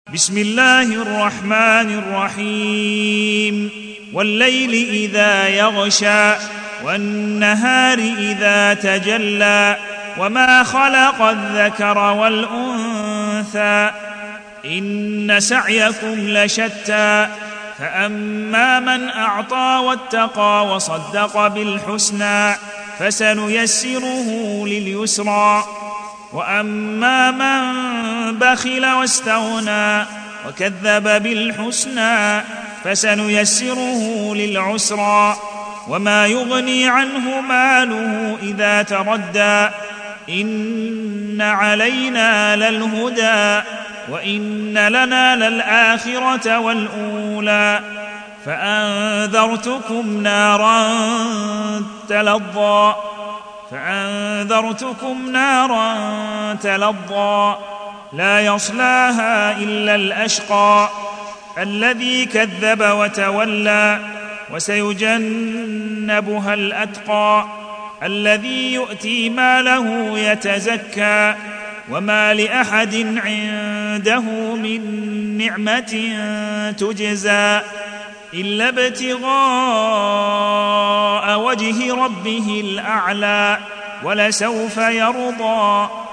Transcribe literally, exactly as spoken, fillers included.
بسم الله الرحمن الرحيم والليل إذا يغشى والنهار إذا تجلى وما خلق الذكر والأنثى إن سعيكم لشتى فأما من أعطى واتقى وصدق بالحسنى فسنيسره لليسرى وأما من بخل واستغنى وكذب بالحسنى فسنيسره للعسرى وما يغني عنه ماله إذا تردى إن علينا للهدى وإن لنا للآخرة والأولى فأنذرتكم نارا تلظى فأنذرتكم نارا تلظى لا يصلاها إلا الأشقى الذي كذب وتولى وسيجنبها الأتقى الذي يؤتي ماله يتزكى وما لأحد عنده من نعمة تجزى إلا ابتغاء وجه ربه الأعلى ولسوف يرضى